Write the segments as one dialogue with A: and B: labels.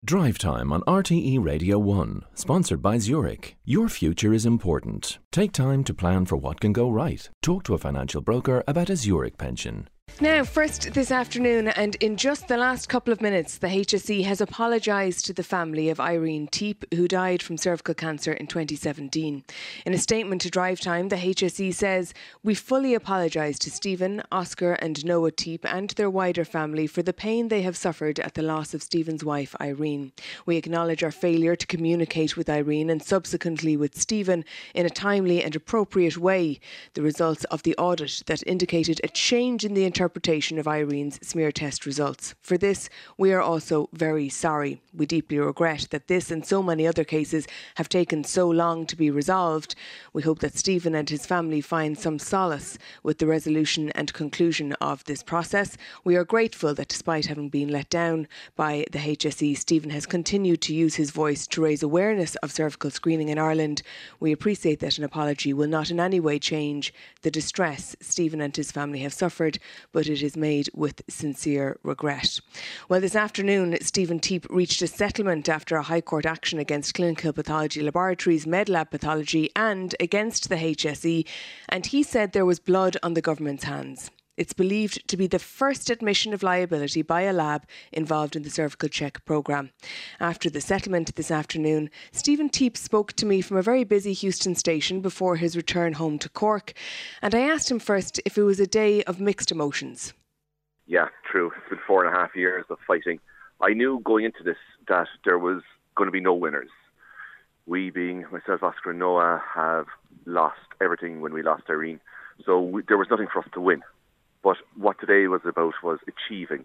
A: Drive Time on RTE Radio 1, sponsored by Zurich. Your future is important. Take time to plan for what can go right. Talk to a financial broker about a Zurich pension.
B: Now, first this afternoon, and in just the last couple of minutes, the HSE has apologised to the family of Irene Teep, who died from cervical cancer in 2017. In a statement to Drive Time, the HSE says, "We fully apologise to Stephen, Oscar and Noah Teep and their wider family for the pain they have suffered at the loss of Stephen's wife, Irene. We acknowledge our failure to communicate with Irene and subsequently with Stephen in a timely and appropriate way. The results of the audit that indicated a change in the interpretation of Irene's smear test results. For this, we are also very sorry. We deeply regret that this and so many other cases have taken so long to be resolved. We hope that Stephen and his family find some solace with the resolution and conclusion of this process. We are grateful that despite having been let down by the HSE, Stephen has continued to use his voice to raise awareness of cervical screening in Ireland. We appreciate that an apology will not in any way change the distress Stephen and his family have suffered, but it is made with sincere regret." Well, this afternoon, Stephen Teep reached a settlement after a High Court action against Clinical Pathology Laboratories, Medlab Pathology and against the HSE, and he said there was blood on the government's hands. It's believed to be the first admission of liability by a lab involved in the cervical check programme. After the settlement this afternoon, Stephen Teep spoke to me from a very busy Houston station before his return home to Cork, and I asked him first if it was a day of mixed emotions.
C: Yeah, true. It's been 4.5 years of fighting. I knew going into this that there was going to be no winners. We, being myself, Oscar and Noah, have lost everything when we lost Irene, so there was nothing for us to win. But what today was about was achieving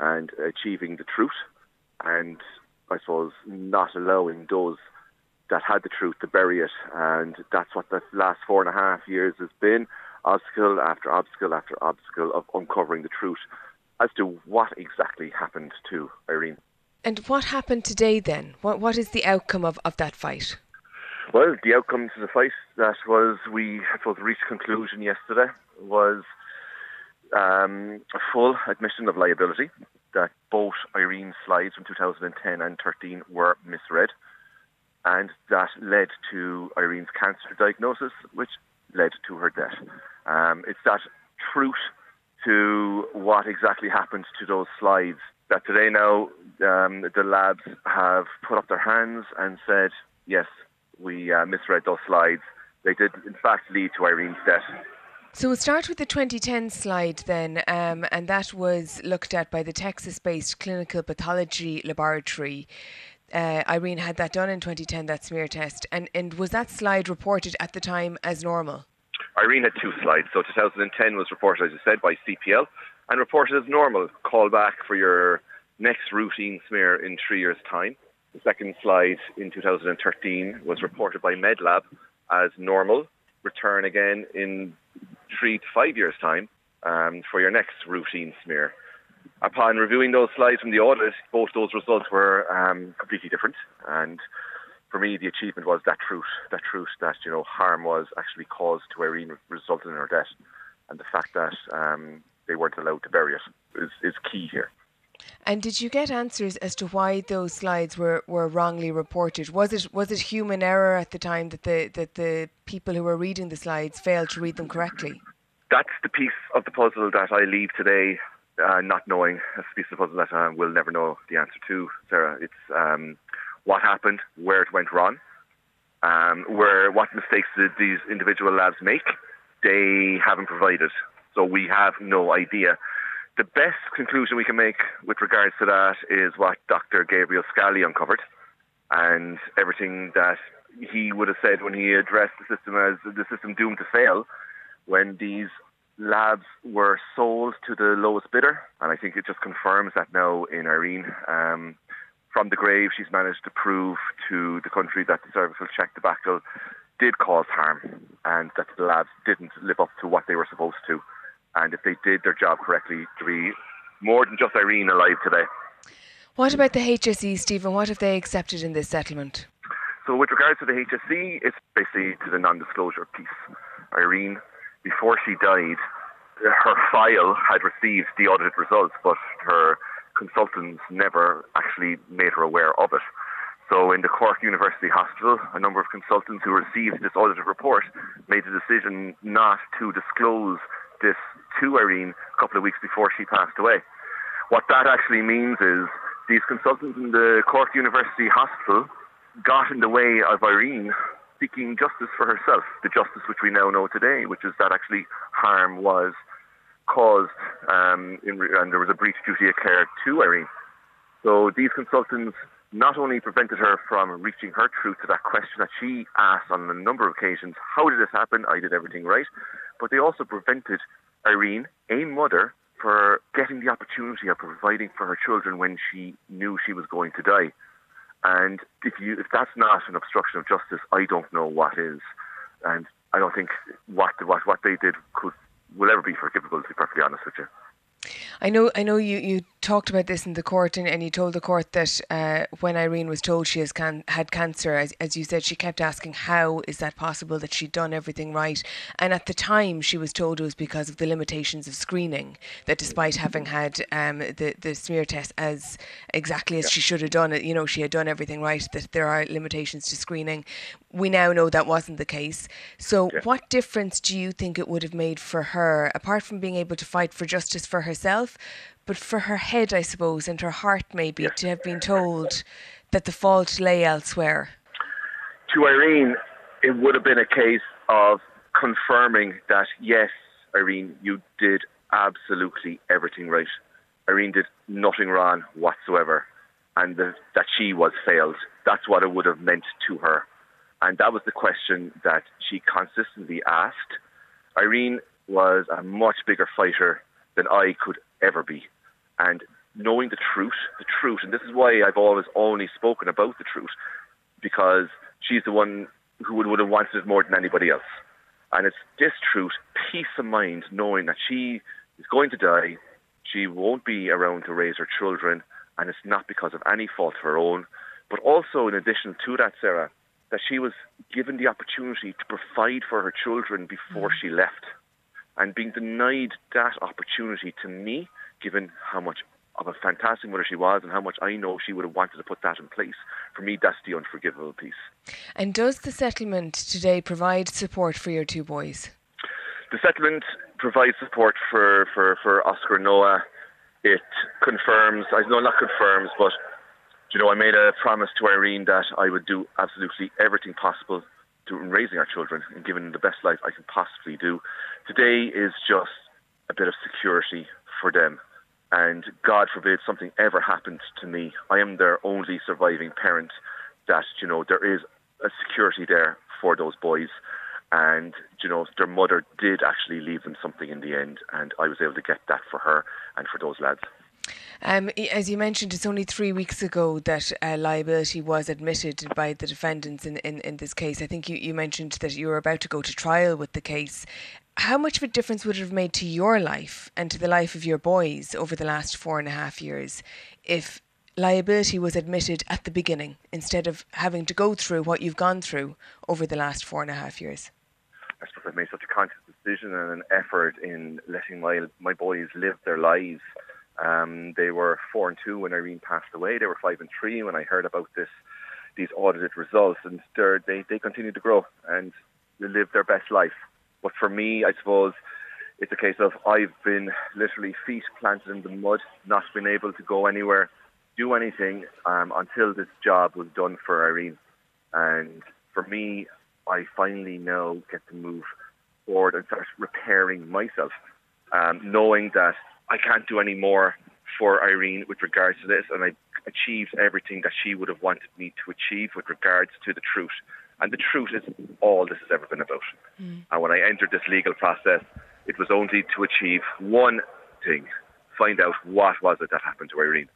C: the truth, and I suppose not allowing those that had the truth to bury it. And that's what the last 4.5 years has been, obstacle after obstacle after obstacle of uncovering the truth as to what exactly happened to Irene.
B: And what happened today then? What is the outcome of that fight?
C: Well, the outcome to the fight that was, we reached conclusion yesterday was a full admission of liability, that both Irene's slides from 2010 and 13 were misread, and that led to Irene's cancer diagnosis, which led to her death. It's that truth to what exactly happened to those slides that today now the labs have put up their hands and said, yes, we misread those slides. They did in fact lead to Irene's death.
B: So we'll start with the 2010 slide then, and that was looked at by the Texas-based Clinical Pathology Laboratory. Irene had that done in 2010, that smear test, and was that slide reported at the time as normal?
C: Irene had 2 slides, so 2010 was reported, as you said, by CPL, and reported as normal. Call back for your next routine smear in 3 years' time. The second slide in 2013 was reported by Medlab as normal. Return again in 3 to 5 years' time for your next routine smear. Upon reviewing those slides from the audit, both those results were completely different. And for me, the achievement was that truth that harm was actually caused to Irene, resulting in her death. And the fact that they weren't allowed to bury it is key here.
B: And did you get answers as to why those slides were wrongly reported? Was it human error at the time that the people who were reading the slides failed to read them correctly?
C: That's the piece of the puzzle that I leave today not knowing. That's the piece of the puzzle that we'll never know the answer to, Sarah. It's what happened, where it went wrong, what mistakes did these individual labs make. They haven't provided, so we have no idea. The best conclusion we can make with regards to that is what Dr. Gabriel Scali uncovered, and everything that he would have said when he addressed the system as the system doomed to fail, when these labs were sold to the lowest bidder. And I think it just confirms that now in Irene. From the grave, she's managed to prove to the country that the cervical check debacle did cause harm, and that the labs didn't live up to what they were supposed to. And if they did their job correctly, to be more than just Irene alive today.
B: What about the HSE, Stephen? What have they accepted in this settlement?
C: So with regards to the HSE, it's basically to the non-disclosure piece. Irene, before she died, her file had received the audited results, but her consultants never actually made her aware of it. So in the Cork University Hospital, a number of consultants who received this audited report made the decision not to disclose this to Irene a couple of weeks before she passed away. What that actually means is these consultants in the Cork University Hospital got in the way of Irene seeking justice for herself, the justice which we now know today, which is that actually harm was caused and there was a breach of duty of care to Irene. So these consultants not only prevented her from reaching her truth to that question that she asked on a number of occasions, how did this happen? I did everything right. But they also prevented Irene, a mother, for getting the opportunity of providing for her children when she knew she was going to die. And if that's not an obstruction of justice, I don't know what is. And I don't think what they did will ever be forgivable, to be perfectly honest with you.
B: I know you talked about this in the court, and you told the court that when Irene was told she had cancer, as you said, she kept asking how is that possible, that she'd done everything right. And at the time she was told it was because of the limitations of screening, that despite having had the smear test as exactly as she should have done it, she had done everything right, that there are limitations to screening. We now know that wasn't the case. So what difference do you think it would have made for her, apart from being able to fight for justice for herself, but for her head, I suppose, and her heart maybe, to have been told that the fault lay elsewhere?
C: To Irene, it would have been a case of confirming that, yes, Irene, you did absolutely everything right. Irene did nothing wrong whatsoever, and that she was failed. That's what it would have meant to her. And that was the question that she consistently asked. Irene was a much bigger fighter than I could ever be. And knowing the truth, and this is why I've always only spoken about the truth, because she's the one who would have wanted it more than anybody else. And it's this truth, peace of mind, knowing that she is going to die, she won't be around to raise her children, and it's not because of any fault of her own. But also, in addition to that, Sarah, that she was given the opportunity to provide for her children before she left. And being denied that opportunity, to me, given how much of a fantastic mother she was and how much I know she would have wanted to put that in place, for me, that's the unforgivable piece. And
B: does the settlement today provide support for your two boys?
C: The settlement provides support for Oscar and Noah. It confirms, not confirms, but I made a promise to Irene that I would do absolutely everything possible in raising our children and giving them the best life I can possibly do. Today is just a bit of security for them. And God forbid something ever happens to me. I am their only surviving parent, that, there is a security there for those boys. And, their mother did actually leave them something in the end. And I was able to get that for her and for those lads.
B: As you mentioned, it's only 3 weeks ago that liability was admitted by the defendants in this case. I think you mentioned that you were about to go to trial with the case. How much of a difference would it have made to your life and to the life of your boys over the last 4.5 years if liability was admitted at the beginning instead of having to go through what you've gone through over the last 4.5 years?
C: I suppose I've made such a conscious decision and an effort in letting my boys live their lives. They were 4 and 2 when Irene passed away. They were 5 and 3 when I heard about these audited results, and they continue to grow and live their best life. But for me, I suppose it's a case of I've been literally feet planted in the mud, not been able to go anywhere, do anything until this job was done for Irene. And for me, I finally now get to move forward and start repairing myself, knowing that I can't do any more for Irene with regards to this, and I achieved everything that she would have wanted me to achieve with regards to the truth. And the truth is all this has ever been about. And when I entered this legal process, it was only to achieve one thing, find out what was it that happened to Irene.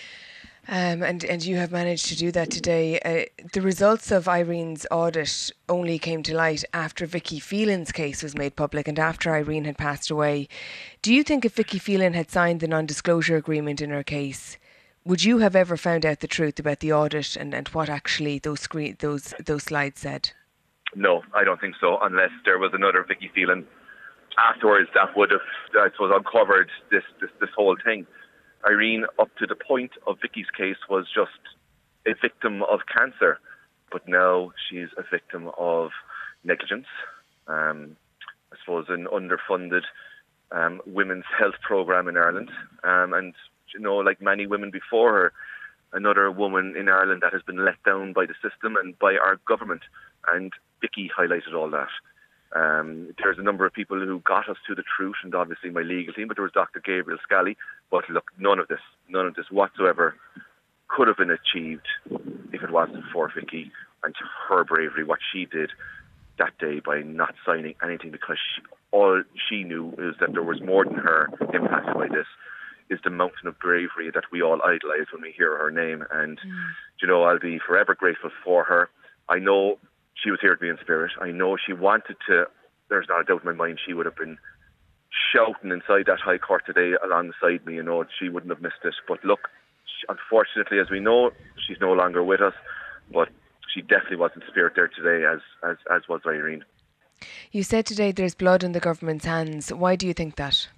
B: And you have managed to do that today. The results of Irene's audit only came to light after Vicky Phelan's case was made public and after Irene had passed away. Do you think if Vicky Phelan had signed the non-disclosure agreement in her case, would you have ever found out the truth about the audit and what actually those slides said?
C: No, I don't think so, unless there was another Vicky Phelan afterwards that would have, I suppose, uncovered this whole thing. Irene, up to the point of Vicky's case, was just a victim of cancer, but now she's a victim of negligence. I suppose an underfunded women's health programme in Ireland, and like many women before her, another woman in Ireland that has been let down by the system and by our government, and Vicky highlighted all that. There's a number of people who got us to the truth, and obviously my legal team, but there was Dr. Gabriel Scally. But look, none of this whatsoever could have been achieved if it wasn't for Vicky and her bravery, what she did that day by not signing anything, because all she knew is that there was more than her impacted by this, is the mountain of bravery that we all idolise when we hear her name. And, I'll be forever grateful for her. I know she was here to be in spirit. I know she wanted to. There's not a doubt in my mind she would have been shouting inside that High Court today alongside me. She wouldn't have missed it. But look, unfortunately, as we know, she's no longer with us. But she definitely was in spirit there today, as was Irene.
B: You said today there's blood in the government's hands. Why do you think that?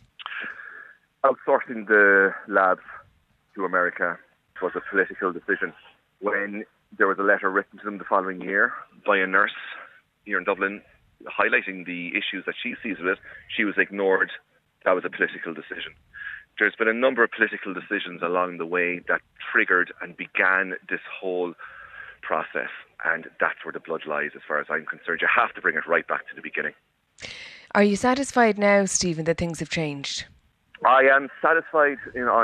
C: Outsourcing the labs to America was a political decision. When there was a letter written to them the following year by a nurse here in Dublin highlighting the issues that she sees with it, she was ignored. That was a political decision. There's been a number of political decisions along the way that triggered and began this whole process, and that's where the blood lies as far as I'm concerned. You have to bring it right back to the beginning. Are
B: you satisfied now, Stephen, that things have changed?
C: I am satisfied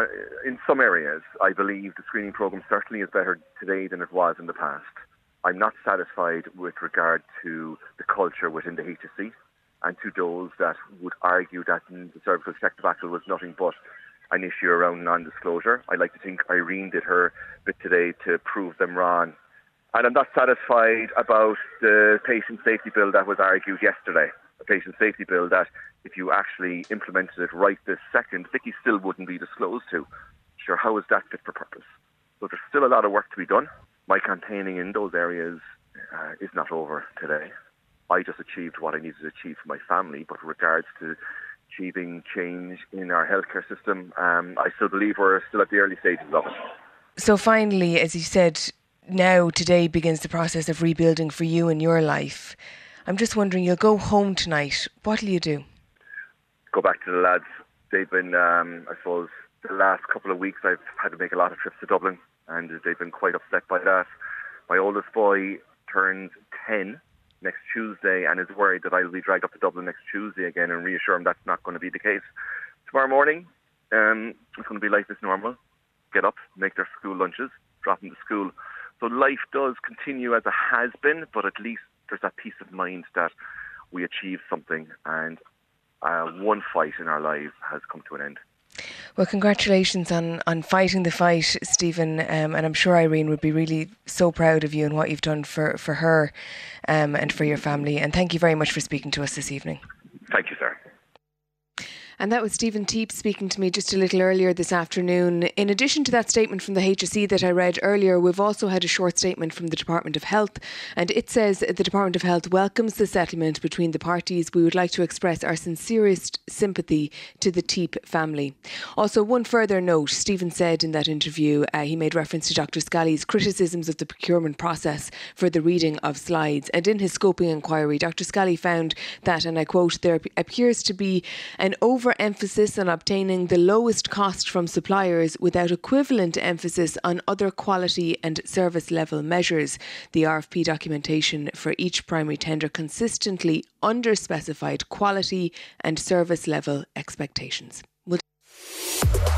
C: in some areas. I believe the screening programme certainly is better today than it was in the past. I'm not satisfied with regard to the culture within the HSE, and to those that would argue that the cervical check tobacco was nothing but an issue around non-disclosure. I like to think Irene did her bit today to prove them wrong. And I'm not satisfied about the patient safety bill that was argued yesterday. A patient safety bill that, if you actually implemented it right this second, Vicky still wouldn't be disclosed to. Sure, how is that fit for purpose? So there's still a lot of work to be done. My campaigning in those areas is not over today. I just achieved what I needed to achieve for my family, but with regards to achieving change in our healthcare system, I still believe we're still at the early stages of it.
B: So finally, as you said, now today begins the process of rebuilding for you in your life. I'm just wondering, you'll go home tonight. What will you do?
C: Go back to the lads. They've been, I suppose, the last couple of weeks I've had to make a lot of trips to Dublin, and they've been quite upset by that. My oldest boy turns 10 next Tuesday and is worried that I'll be dragged up to Dublin next Tuesday again, and reassure him that's not going to be the case. Tomorrow morning, it's going to be life as normal. Get up, make their school lunches, drop them to school. So life does continue as it has been, but at least there's that peace of mind that we achieved something, and one fight in our lives has come to an end.
B: Well, congratulations on fighting the fight, Stephen, and I'm sure Irene would be really so proud of you and what you've done for her and for your family. And thank you very much for speaking to us this evening.
C: Thank you, sir.
B: And that was Stephen Teep speaking to me just a little earlier this afternoon. In addition to that statement from the HSE that I read earlier, we've also had a short statement from the Department of Health, and it says the Department of Health welcomes the settlement between the parties. We would like to express our sincerest sympathy to the Teep family. Also, one further note, Stephen said in that interview, he made reference to Dr. Scally's criticisms of the procurement process for the reading of slides. And in his scoping inquiry, Dr. Scally found that, and I quote, there appears to be an overemphasis on obtaining the lowest cost from suppliers without equivalent emphasis on other quality and service level measures. The RFP documentation for each primary tender consistently underspecified quality and service level expectations.